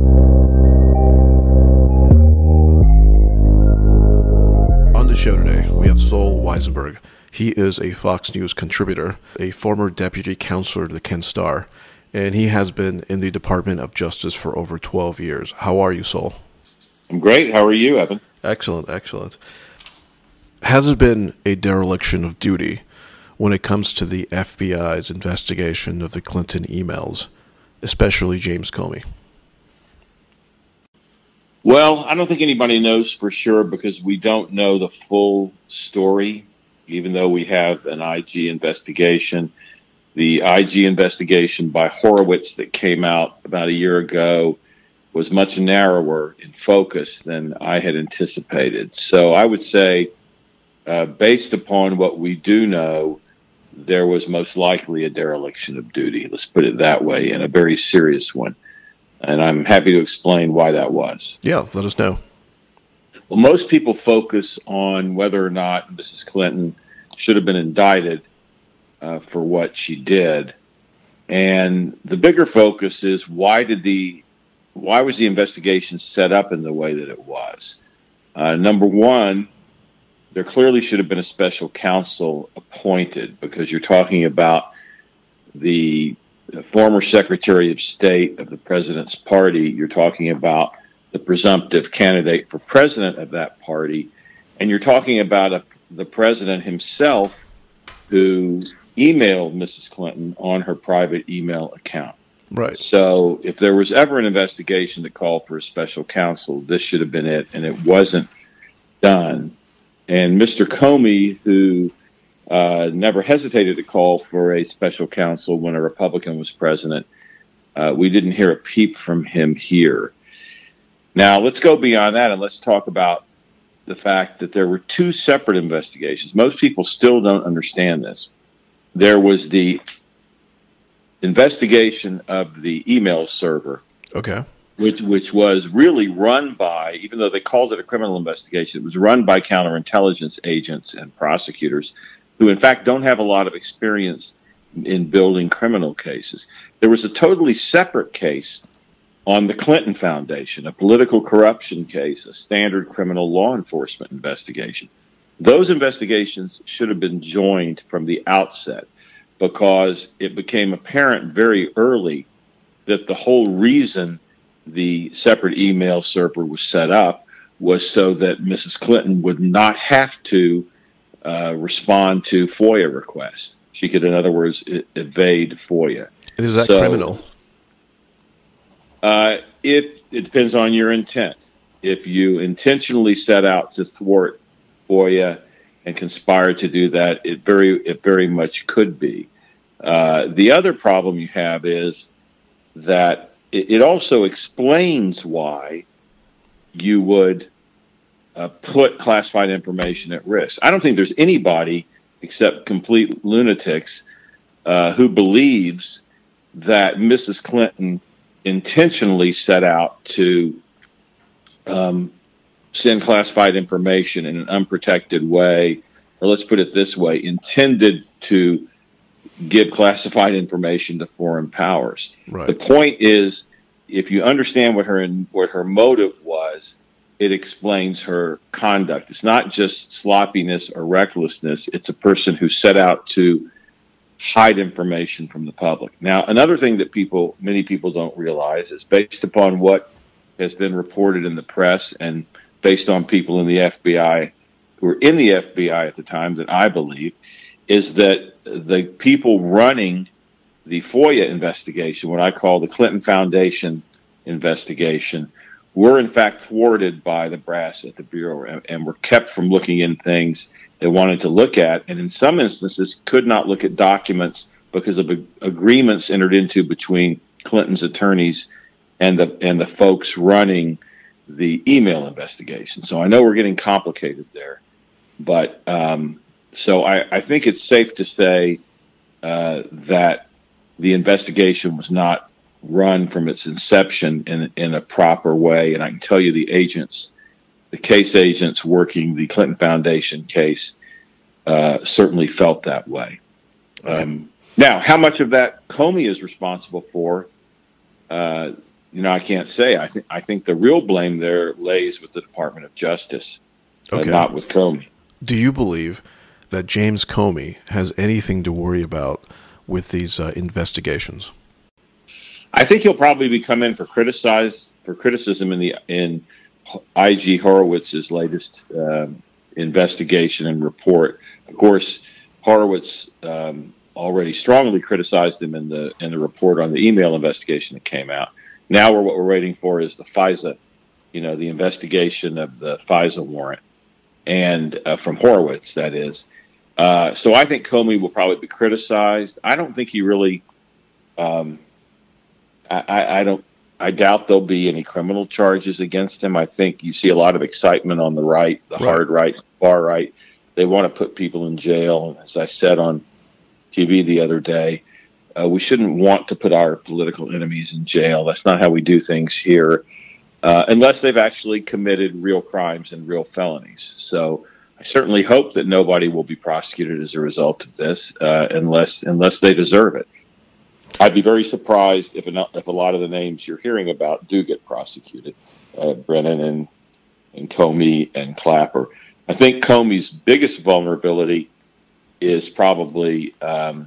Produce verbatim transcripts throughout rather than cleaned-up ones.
On the show today, we have Sol Weisenberg. He is a Fox News contributor, a former deputy counselor to the Kent Star, and he has been in the Department of Justice for over twelve years. How are you, Sol? I'm great. How are you, Evan? Excellent, excellent. Has it been a dereliction of duty when it comes to the F B I's investigation of the Clinton emails, especially James Comey? Well, I don't think anybody knows for sure because we don't know the full story, even though we have an I G investigation. The I G investigation by Horowitz that came out about a year ago was much narrower in focus than I had anticipated. So I would say, uh, based upon what we do know, there was most likely a dereliction of duty. Let's put it that way, and a very serious one. And I'm happy to explain why that was. Yeah, let us know. Well, most people focus on whether or not Missus Clinton should have been indicted uh, for what she did. And the bigger focus is why did the why was the investigation set up in the way that it was? Uh, number one, there clearly should have been a special counsel appointed because you're talking about the former Secretary of State of the president's party. You're talking about the presumptive candidate for president of that party. And you're talking about a, the president himself who emailed Missus Clinton on her private email account. Right. So if there was ever an investigation that called for a special counsel, this should have been it, and it wasn't done. And Mister Comey, who uh, never hesitated to call for a special counsel when a Republican was president, uh, we didn't hear a peep from him here. Now, let's go beyond that, and let's talk about the fact that there were two separate investigations. Most people still don't understand this. There was the investigation of the email server, Okay. which which was really run by, even though they called it a criminal investigation, it was run by counterintelligence agents and prosecutors who, in fact, don't have a lot of experience in building criminal cases. There was a totally separate case on the Clinton Foundation, a political corruption case, a standard criminal law enforcement investigation. Those investigations should have been joined from the outset, because it became apparent very early that the whole reason the separate email server was set up was so that Missus Clinton would not have to uh, respond to FOIA requests. She could, in other words, e- evade FOIA. And is that So, criminal? Uh, it, it depends on your intent. If you intentionally set out to thwart FOIA and conspire to do that, it very it very much could be. Uh, the other problem you have is that it, it also explains why you would uh, put classified information at risk. I don't think there's anybody except complete lunatics uh, who believes that Missus Clinton intentionally set out to um, send classified information in an unprotected way, or let's put it this way, intended to give classified information to foreign powers. Right. The point is, if you understand what her what her motive was, it explains her conduct. It's not just sloppiness or recklessness. It's a person who set out to hide information from the public. Now, another thing that people, many people don't realize is, based upon what has been reported in the press and based on people in the F B I who were in the F B I at the time, that I believe, is that the people running the FOIA investigation, what I call the Clinton Foundation investigation, were in fact thwarted by the brass at the Bureau and, and were kept from looking in things they wanted to look at, and in some instances could not look at documents because of ag- agreements entered into between Clinton's attorneys and the and the folks running the email investigation. So I know we're getting complicated there, but um, so I, I think it's safe to say uh, that the investigation was not run from its inception in in a proper way, and I can tell you the agents, the case agents working the Clinton Foundation case, uh, certainly felt that way. Okay. Um, now, how much of that Comey is responsible for, uh, you know, I can't say. I think I think the real blame there lays with the Department of Justice, okay. uh, not with Comey. Do you believe that James Comey has anything to worry about with these uh, investigations? I think he'll probably be come in for criticize for criticism in the in I G Horowitz's latest um, investigation and report. Of course, Horowitz um, already strongly criticized him in the in the report on the email investigation that came out. Now, we're, what we're waiting for is the FISA, you know, the investigation of the FISA warrant, and uh, from Horowitz, that is. Uh, so I think Comey will probably be criticized. I don't think he really. Um, I, I don't. I doubt there'll be any criminal charges against him. I think you see a lot of excitement on the right, the right. hard right, far right. They want to put people in jail. As I said on T V the other day, uh, we shouldn't want to put our political enemies in jail. That's not how we do things here, uh, unless they've actually committed real crimes and real felonies. So I certainly hope that nobody will be prosecuted as a result of this, uh, unless unless they deserve it. I'd be very surprised if a, if a lot of the names you're hearing about do get prosecuted, uh, Brennan and, and Comey and Clapper. I think Comey's biggest vulnerability is probably um,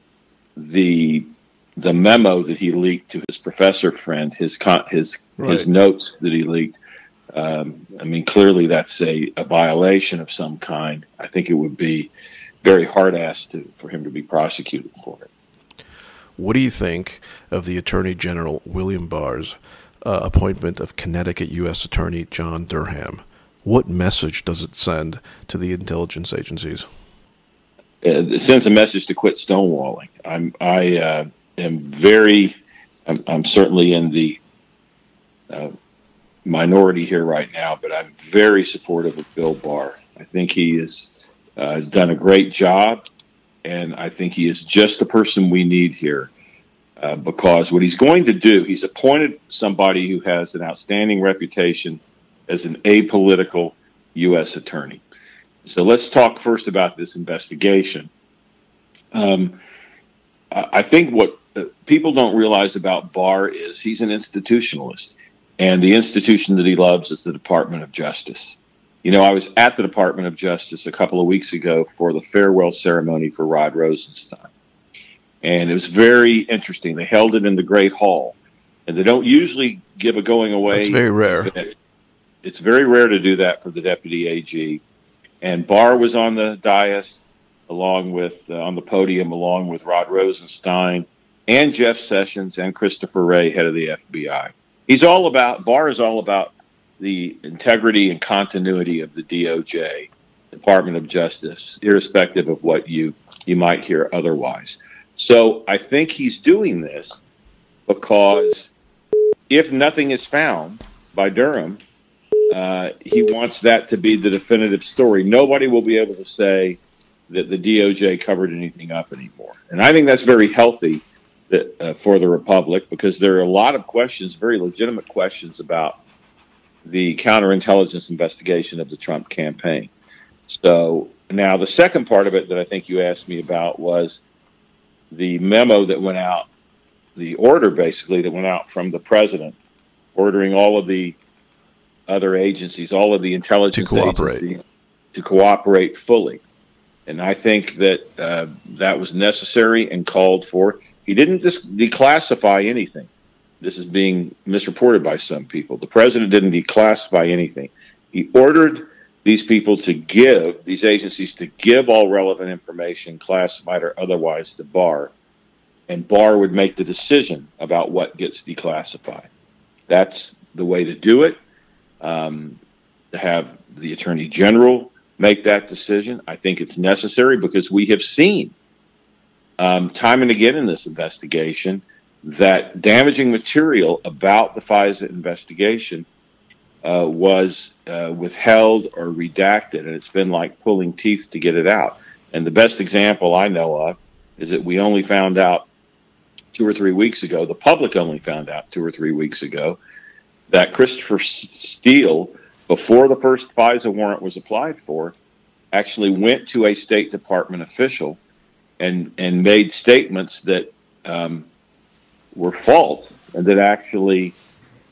the the memo that he leaked to his professor friend, his con- his right. his notes that he leaked. Um, I mean, clearly that's a, a violation of some kind. I think it would be very hard-ass to for him to be prosecuted for it. What do you think of the Attorney General William Barr's uh, appointment of Connecticut U S Attorney John Durham? What message does it send to the intelligence agencies? It sends a message to quit stonewalling. I'm, I uh, am very, I'm, I'm certainly in the uh, minority here right now, but I'm very supportive of Bill Barr. I think he has uh, done a great job. And I think he is just the person we need here, uh, because what he's going to do, he's appointed somebody who has an outstanding reputation as an apolitical U S attorney. So let's talk first about this investigation. Um, I think what uh, people don't realize about Barr is he's an institutionalist, and the institution that he loves is the Department of Justice. You know, I was at the Department of Justice a couple of weeks ago for the farewell ceremony for Rod Rosenstein. And it was very interesting. They held it in the Great Hall. And they don't usually give a going away. It's very rare. Event. It's very rare to do that for the Deputy A G. And Barr was on the dais, along with, uh, on the podium, along with Rod Rosenstein and Jeff Sessions and Christopher Wray, head of the F B I. He's all about, Barr is all about the integrity and continuity of the D O J, Department of Justice, irrespective of what you, you might hear otherwise. So I think he's doing this because if nothing is found by Durham, uh, he wants that to be the definitive story. Nobody will be able to say that the D O J covered anything up anymore. And I think that's very healthy that, uh, for the Republic, because there are a lot of questions, very legitimate questions about the counterintelligence investigation of the Trump campaign. So now the second part of it that I think you asked me about was the memo that went out, the order basically that went out from the president, ordering all of the other agencies, all of the intelligence to cooperate. agencies to cooperate fully. And I think that uh, that was necessary and called for. He didn't just declassify anything. This is being misreported by some people. The president didn't declassify anything. He ordered these people to give, these agencies to give all relevant information, classified or otherwise, to Barr. And Barr would make the decision about what gets declassified. That's the way to do it. Um, to have the Attorney General make that decision, I think it's necessary because we have seen um, time and again in this investigation that damaging material about the FISA investigation uh, was uh, withheld or redacted, and it's been like pulling teeth to get it out. And the best example I know of is that we only found out two or three weeks ago, the public only found out two or three weeks ago, that Christopher Steele, before the first FISA warrant was applied for, actually went to a State Department official and, and made statements that um, were false and that actually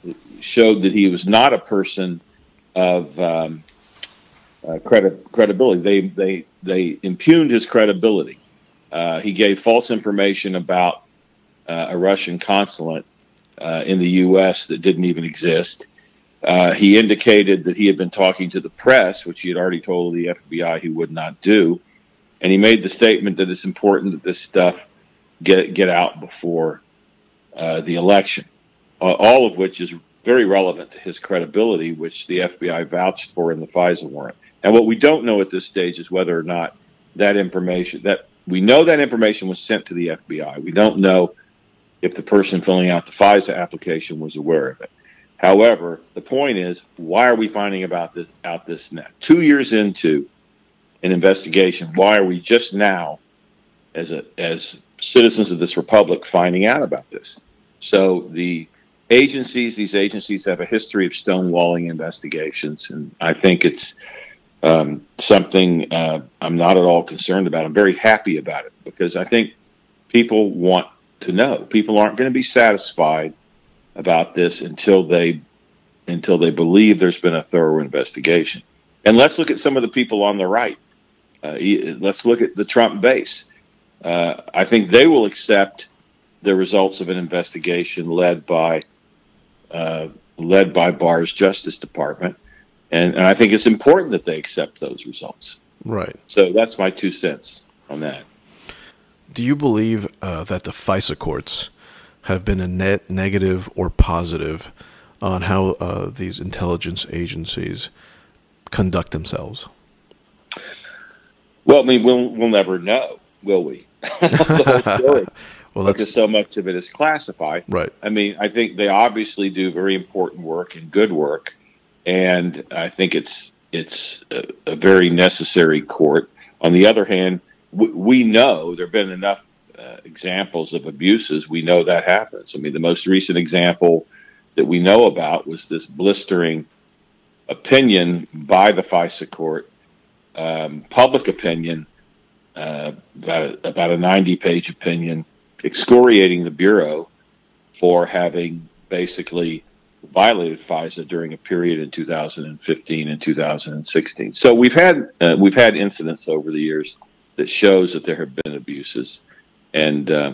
showed that he was not a person of um, uh, credi- credibility. They they they impugned his credibility. Uh, he gave false information about uh, a Russian consulate uh, in the U S that didn't even exist. Uh, he indicated that he had been talking to the press, which he had already told the F B I he would not do. And he made the statement that it's important that this stuff get get out before uh, the election, uh, all of which is very relevant to his credibility, which the F B I vouched for in the FISA warrant. And what we don't know at this stage is whether or not that information, that we know that information was sent to the F B I. We don't know if the person filling out the FISA application was aware of it. However, the point is, why are we finding about this out this now? Two years into an investigation, why are we just now, as a as citizens of this republic, finding out about this? So the agencies, these agencies have a history of stonewalling investigations, and I think it's um, something uh, I'm not at all concerned about. I'm very happy about it because I think people want to know. People aren't going to be satisfied about this until they until they believe there's been a thorough investigation. And let's look at some of the people on the right. Uh, let's look at the Trump base. Uh, I think they will accept the results of an investigation led by uh, led by Barr's Justice Department, and, and I think it's important that they accept those results. Right. So that's my two cents on that. Do you believe uh, that the FISA courts have been a net negative or positive on how uh, these intelligence agencies conduct themselves? Well, I mean, we'll we'll never know, will we? The whole story, well, that's because so much of it is classified. Right. I mean, I think they obviously do very important work and good work, and I think it's it's a, a very necessary court. On the other hand, we, we know there have been enough uh, examples of abuses. We know that happens. I mean, the most recent example that we know about was this blistering opinion by the FISA court, um, public opinion, uh, about, about a ninety-page opinion excoriating the Bureau for having basically violated FISA during a period in two thousand fifteen and two thousand sixteen. So we've had uh, we've had incidents over the years that shows that there have been abuses, and uh,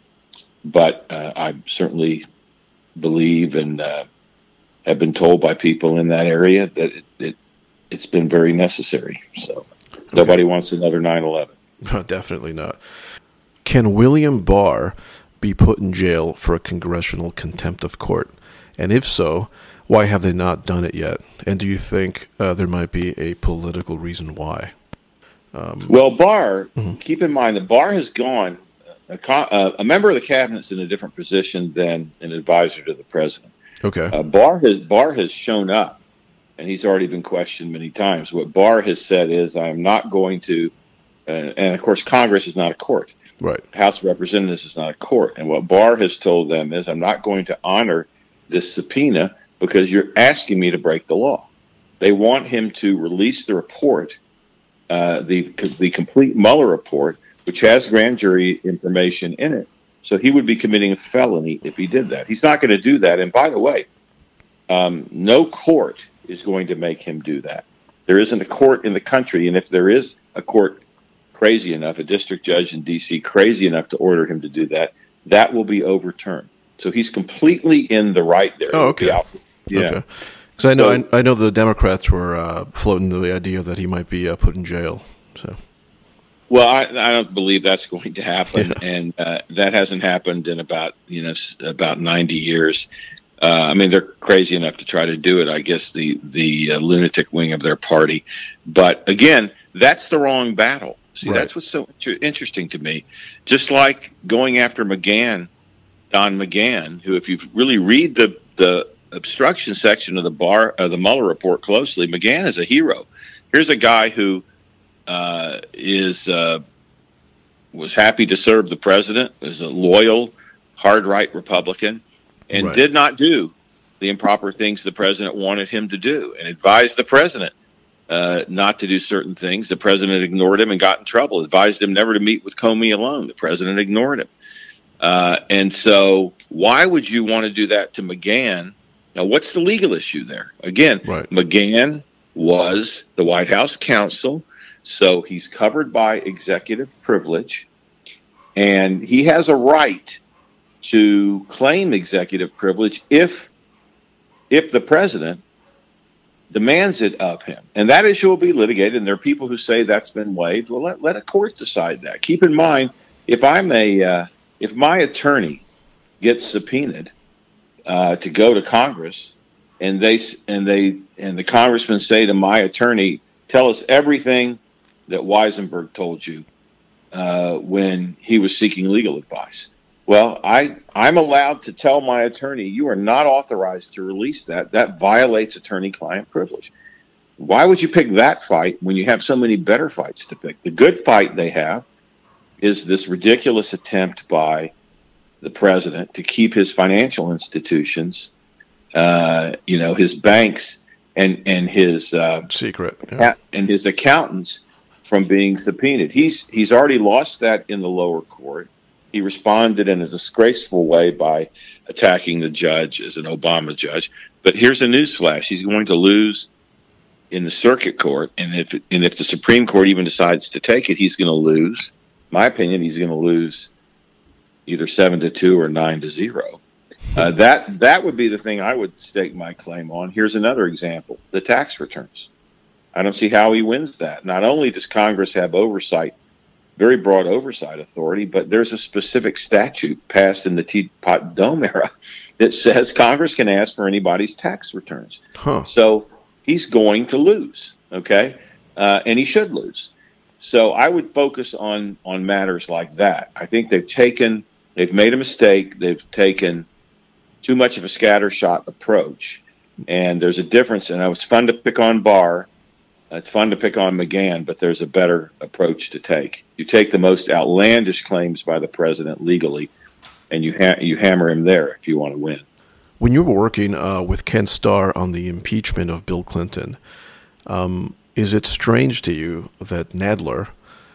but uh, I certainly believe and uh, have been told by people in that area that it, it it's been very necessary. So okay. Nobody wants another nine eleven. No, definitely not. Can William Barr be put in jail for a congressional contempt of court? And if so, why have they not done it yet? And do you think uh, there might be a political reason why? Um, well, Barr, mm-hmm. keep in mind that Barr has gone, a, a, a member of the cabinet's in a different position than an advisor to the president. Okay. Uh, Barr has Barr has shown up, and he's already been questioned many times. What Barr has said is, "I'm not going to," uh, and of course, Congress is not a court. Right. House of Representatives is not a court. And what Barr has told them is, "I'm not going to honor this subpoena because you're asking me to break the law." They want him to release the report, uh, the the complete Mueller report, which has grand jury information in it. So he would be committing a felony if he did that. He's not going to do that. And by the way, um, no court is going to make him do that. There isn't a court in the country, and if there is a court crazy enough, a district judge in D C crazy enough to order him to do that, that will be overturned. So he's completely in the right there. Oh, okay. Yeah. Okay. Because I know, so, I, I know the Democrats were uh, floating the idea that he might be uh, put in jail. So. Well, I, I don't believe that's going to happen, Yeah. and uh, that hasn't happened in about you know about ninety years. Uh, I mean, they're crazy enough to try to do it. I guess the the uh, lunatic wing of their party, but again, that's the wrong battle. See, Right. That's what's so inter- interesting to me. Just like going after McGahn, Don McGahn, who, if you really read the the obstruction section of the bar of the Mueller report closely, McGahn is a hero. Here's a guy who. Uh, is uh, was happy to serve the president, is a loyal, hard right Republican, and Right. did not do the improper things the president wanted him to do, and advised the president uh, not to do certain things. The president ignored him and got in trouble. Advised him never to meet with Comey alone. The president ignored him. Uh, and so why would you want to do that to McGahn Now, what's the legal issue there? Again, Right. McGahn was the White House counsel, so he's covered by executive privilege, and he has a right to claim executive privilege if if the president demands it of him. And that issue will be litigated, and there are people who say that's been waived. Well, let, let a court decide that. Keep in mind, if I'm a uh, if my attorney gets subpoenaed uh, to go to Congress, and they and they and the congressmen say to my attorney, "Tell us everything that Weisenberg told you uh, when he was seeking legal advice." Well, I, I'm allowed to tell my attorney, you are not authorized to release that. That violates attorney-client privilege. Why would you pick that fight when you have so many better fights to pick? The good fight they have is this ridiculous attempt by the president to keep his financial institutions, uh, you know, his banks and, and his uh, secret yeah. and his accountants from being subpoenaed. He's he's already lost that in the lower court. He responded in a disgraceful way by attacking the judge as an Obama judge. But here's a newsflash: he's going to lose in the circuit court, and if and if the Supreme Court even decides to take it, he's going to lose. In my opinion, he's going to lose either seven to two or nine to zero. Uh, that that would be the thing I would stake my claim on. Here's another example: the tax returns. I don't see how he wins that. Not only does Congress have oversight, very broad oversight authority, but there's a specific statute passed in the Teapot Dome era that says Congress can ask for anybody's tax returns. Huh. So he's going to lose, okay? Uh, and he should lose. So I would focus on, on matters like that. I think they've taken, they've made a mistake. They've taken too much of a scattershot approach. And there's a difference. And it was fun to pick on Barr. It's fun to pick on McGahn, but there's a better approach to take. You take the most outlandish claims by the president legally, and you ha- you hammer him there if you want to win. When you were working uh, with Ken Starr on the impeachment of Bill Clinton, um, is it strange to you that Nadler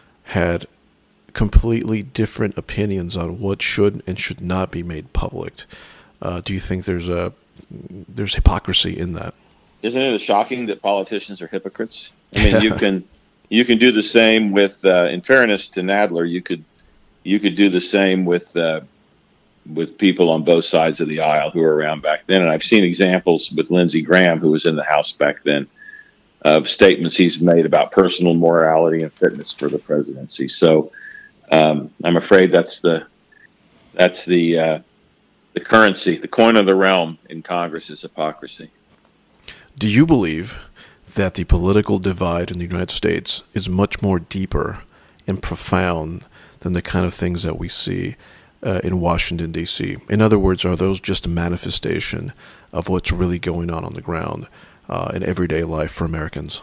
had completely different opinions on what should and should not be made public? Uh, do you think there's a there's hypocrisy in that? Isn't it shocking that politicians are hypocrites? I mean, you can you can do the same with, uh, in fairness to Nadler, you could you could do the same with uh, with people on both sides of the aisle who were around back then. And I've seen examples with Lindsey Graham, who was in the House back then, of statements he's made about personal morality and fitness for the presidency. So um, I'm afraid that's the that's the uh, the currency, the coin of the realm in Congress is hypocrisy. Do you believe that the political divide in the United States is much more deeper and profound than the kind of things that we see uh, in Washington, D C? In other words, are those just a manifestation of what's really going on on the ground uh, in everyday life for Americans?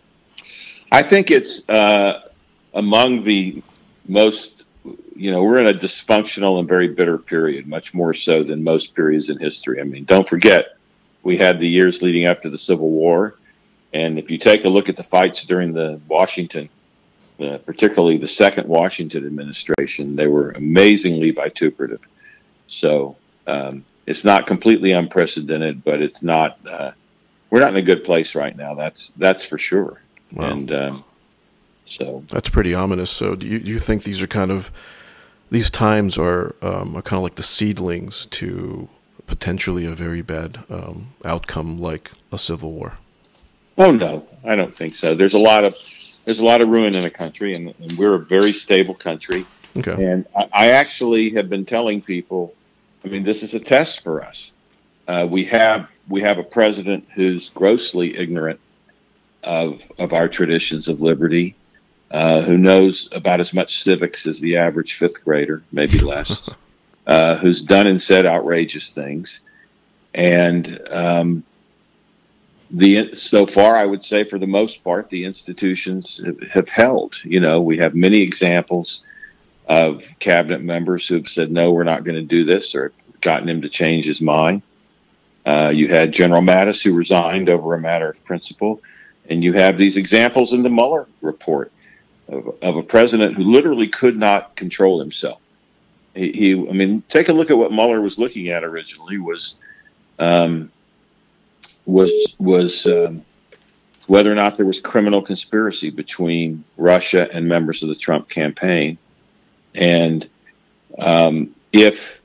I think it's uh, among the most, you know, we're in a dysfunctional and very bitter period, much more so than most periods in history. I mean, don't forget, we had the years leading up to the Civil War. And if you take a look at the fights during the Washington, uh, particularly the second Washington administration, they were amazingly vituperative. So um, it's not completely unprecedented, but it's not, uh, we're not in a good place right now. That's, that's for sure. Wow. And um, so that's pretty ominous. So do you, do you think these are kind of, these times are, um, are kind of like the seedlings to potentially a very bad um, outcome like a civil war? Oh no, I don't think so. There's a lot of there's a lot of ruin in the country, and, and we're a very stable country. Okay. And I, I actually have been telling people, I mean, this is a test for us. Uh, we have we have a president who's grossly ignorant of of our traditions of liberty, uh, who knows about as much civics as the average fifth grader, maybe less. Uh, who's done and said outrageous things. And um, the so far, I would say, for the most part, the institutions have, have held. You know, we have many examples of cabinet members who've said, no, we're not going to do this, or gotten him to change his mind. Uh, you had General Mattis, who resigned over a matter of principle. And you have these examples in the Mueller report of, of a president who literally could not control himself. He, he, I mean, take a look at what Mueller was looking at originally was um, was was um, whether or not there was criminal conspiracy between Russia and members of the Trump campaign, and um, if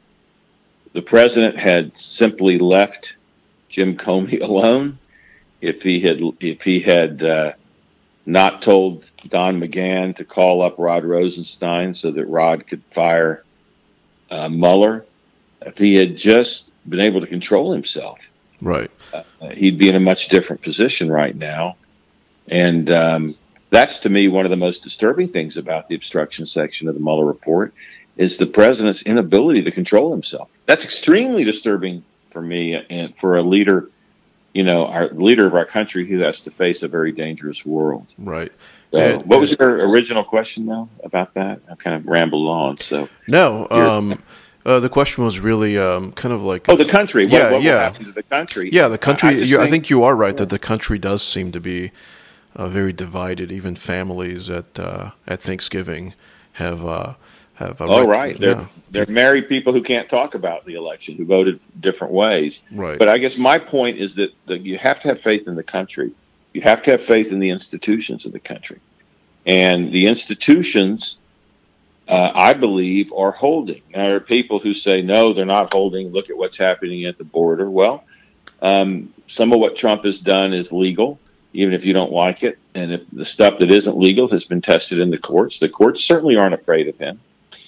the president had simply left Jim Comey alone, if he had if he had uh, not told Don McGahn to call up Rod Rosenstein so that Rod could fire uh, Mueller, if he had just been able to control himself, right, uh, he'd be in a much different position right now. And um, that's, to me, one of the most disturbing things about the obstruction section of the Mueller report is the president's inability to control himself. That's extremely disturbing for me and for a leader, you know, our leader of our country who has to face a very dangerous world. Right. So, and, what was your original question, though, about that? I kind of rambled on. So no, um, uh, the question was really um, kind of like oh, the country. What, yeah, what yeah, will happen to the country? Yeah, the country. I, I, you, think, I think you are right that the country does seem to be uh, very divided. Even families at uh, at Thanksgiving have uh, have. Uh, oh, rec- right. They're, yeah. they're married people who can't talk about the election, who voted different ways. Right. But I guess my point is that the, you have to have faith in the country. You have to have faith in the institutions of the country. And the institutions, uh, I believe, are holding. Now, there are people who say, no, they're not holding. Look at what's happening at the border. Well, um, some of what Trump has done is legal, even if you don't like it. And if the stuff that isn't legal has been tested in the courts, the courts certainly aren't afraid of him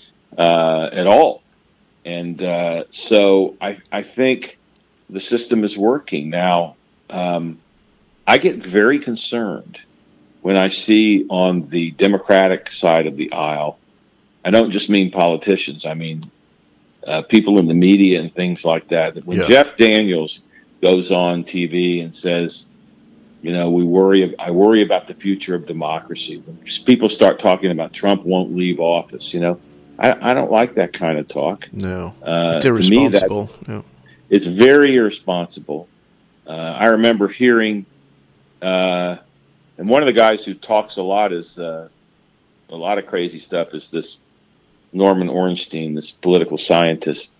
uh, at all. And uh, so I, I think the system is working. Now, um, I get very concerned when I see on the Democratic side of the aisle, I don't just mean politicians, I mean uh, people in the media and things like that. That when yeah. Jeff Daniels goes on T V and says, you know, we worry, I worry about the future of democracy. When people start talking about Trump won't leave office, you know, I, I don't like that kind of talk. No, uh, it's irresponsible. To me, that, yeah. It's very irresponsible. Uh, I remember hearing, uh, and one of the guys who talks a lot is uh, a lot of crazy stuff is this Norman Ornstein, this political scientist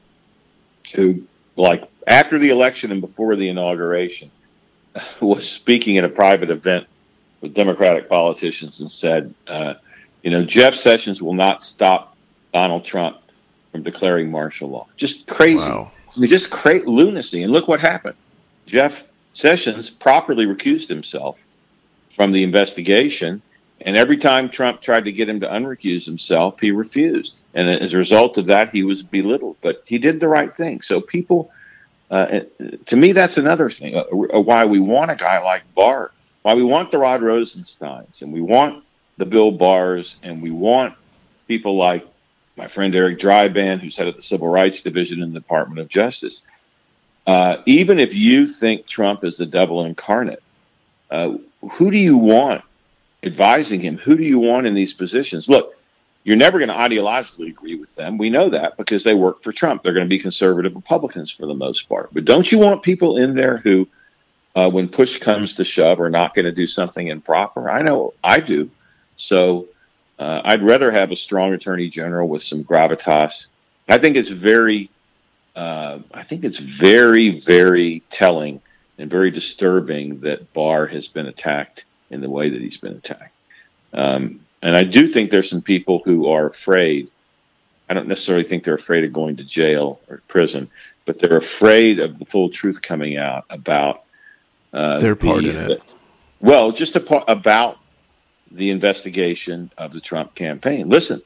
who, like, after the election and before the inauguration, was speaking at a private event with Democratic politicians and said, uh, you know, Jeff Sessions will not stop Donald Trump from declaring martial law. Just crazy. Wow. I mean, just cra- lunacy. And look what happened. Jeff Sessions properly recused himself from the investigation, and every time Trump tried to get him to unrecuse himself, he refused. And as a result of that, he was belittled. But he did the right thing. So people, uh, to me, that's another thing, uh, why we want a guy like Barr, why we want the Rod Rosensteins, and we want the Bill Barrs, and we want people like my friend Eric Dryban, who's head of the Civil Rights Division in the Department of Justice. Uh, even if you think Trump is the devil incarnate, uh, who do you want advising him? Who do you want in these positions? Look, you're never going to ideologically agree with them. We know that because they work for Trump. They're going to be conservative Republicans for the most part. But don't you want people in there who, uh, when push comes to shove, are not going to do something improper? I know I do. So uh, I'd rather have a strong attorney general with some gravitas. I think it's very, uh, I think it's very, very telling and very disturbing that Barr has been attacked in the way that he's been attacked. Um, and I do think there's some people who are afraid. I don't necessarily think they're afraid of going to jail or prison, but they're afraid of the full truth coming out about uh, their part the, in it. The, well, just a, about the investigation of the Trump campaign. Listen,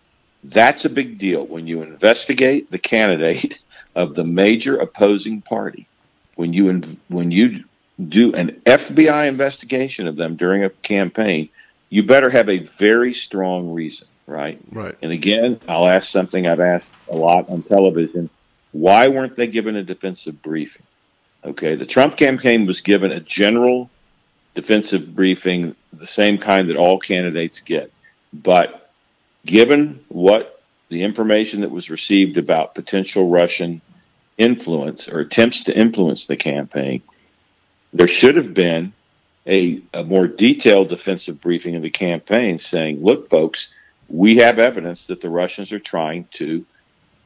that's a big deal when you investigate the candidate of the major opposing party. When you when you do an F B I investigation of them during a campaign, you better have a very strong reason, right? Right. And again, I'll ask something I've asked a lot on television. Why weren't they given a defensive briefing? Okay, the Trump campaign was given a general defensive briefing, the same kind that all candidates get. But given what the information that was received about potential Russian influence or attempts to influence the campaign, there should have been a, a more detailed defensive briefing of the campaign saying, look, folks, we have evidence that the Russians are trying to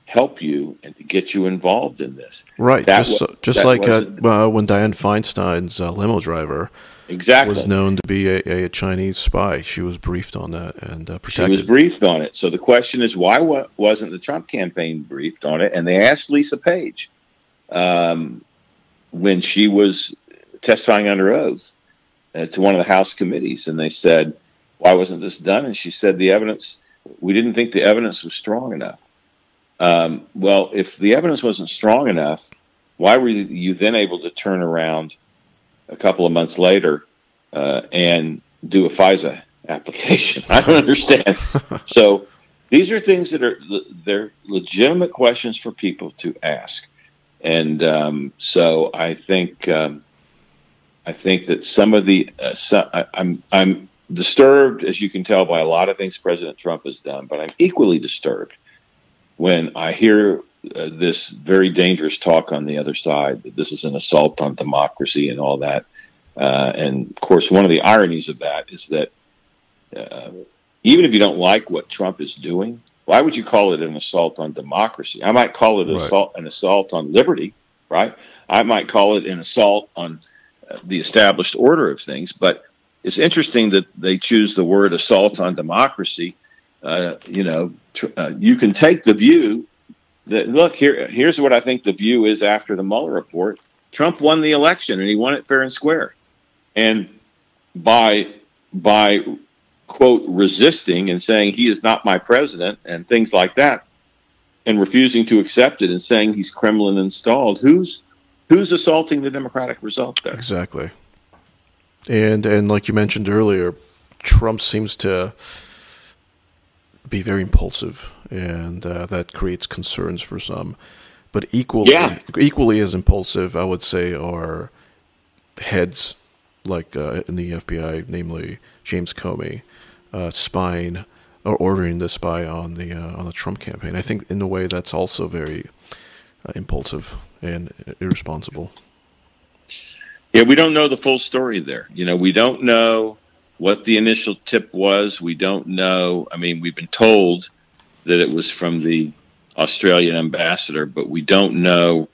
help you and to get you involved in this. Right, That just was, just that like uh, wasn't- uh, when Dianne Feinstein's uh, limo driver exactly. was known to be a, a Chinese spy. She was briefed on that and uh, She protected. was briefed on it. So the question is, why wa- wasn't the Trump campaign briefed on it? And they asked Lisa Page um, when she was testifying under oath uh, to one of the House committees, and they said, why wasn't this done? And she said, the evidence, we didn't think the evidence was strong enough. Um, well, if the evidence wasn't strong enough, why were you then able to turn around a couple of months later uh, and do a FISA application? I don't understand. So these are things that are they're legitimate questions for people to ask, and um, so I think um, I think that some of the uh, some, I, I'm I'm disturbed, as you can tell, by a lot of things President Trump has done, but I'm equally disturbed when I hear uh, this very dangerous talk on the other side, that this is an assault on democracy and all that. Uh, and, of course, one of the ironies of that is that uh, even if you don't like what Trump is doing, why would you call it an assault on democracy? I might call it an, Right. assault, an assault on liberty, right? I might call it an assault on uh, the established order of things. But it's interesting that they choose the word assault on democracy. Uh, you know, tr- uh, you can take the view that, look, here, here's what I think the view is after the Mueller report. Trump won the election, and he won it fair and square. And by, by quote, resisting and saying he is not my president and things like that, and refusing to accept it and saying he's Kremlin installed, who's who's assaulting the democratic result there? Exactly. And and like you mentioned earlier, Trump seems to be very impulsive, and uh, that creates concerns for some. But equally, Yeah. equally as impulsive, I would say, are heads like uh, in the F B I, namely James Comey, uh, spying or ordering the spy on the uh, on the Trump campaign. I think in a way that's also very uh, impulsive and irresponsible. Yeah, we don't know the full story there. You know, we don't know what the initial tip was. We don't know. I mean, we've been told that it was from the Australian ambassador, but we don't know.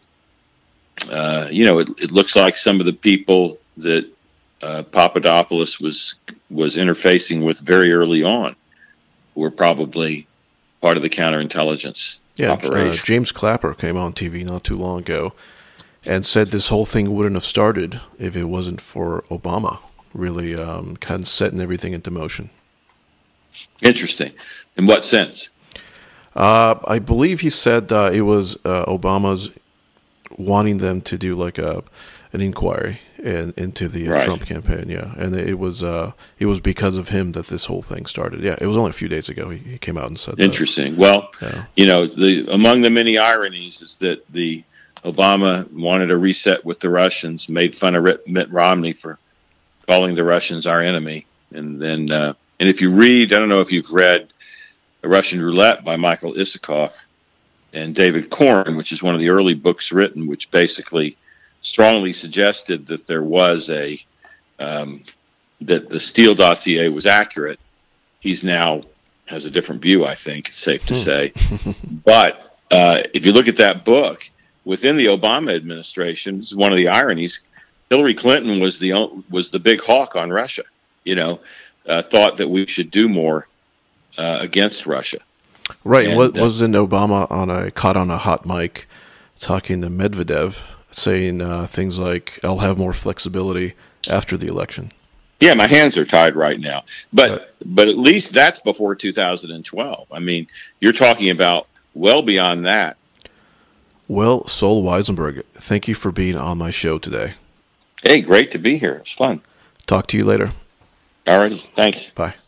Uh, you know, it, it looks like some of the people that uh, Papadopoulos was was interfacing with very early on were probably part of the counterintelligence Yeah, uh, operation. James Clapper came on T V not too long ago and said this whole thing wouldn't have started if it wasn't for Obama really um, kind of setting everything into motion. Interesting. In what sense? Uh, I believe he said uh, it was uh, Obama's wanting them to do like a an inquiry in, into the uh, Right. Trump campaign. Yeah, and it was uh, it was because of him that this whole thing started. Yeah, it was only a few days ago he, he came out and said that. Interesting. Well, Yeah. you know, the among the many ironies is that the Obama wanted a reset with the Russians, made fun of Mitt- Mitt Romney for calling the Russians our enemy, and then uh, and if you read, I don't know if you've read Russian Roulette by Michael Isikoff and David Korn, which is one of the early books written, which basically strongly suggested that there was a um, that the Steele dossier was accurate. He's now has a different view, I think it's safe to say. But uh, if you look at that book, within the Obama administration, this is one of the ironies. Hillary Clinton was the o- was the big hawk on Russia. You know, uh, thought that we should do more uh, against Russia. Right. And, What uh, wasn't Obama on a caught on a hot mic talking to Medvedev, saying uh, things like, "I'll have more flexibility after the election." Yeah, my hands are tied right now. But Right. but at least that's before two thousand twelve. I mean, you're talking about well beyond that. Well, Sol Weisenberg, thank you for being on my show today. Hey, great to be here. It's fun. Talk to you later. All right, thanks. Bye.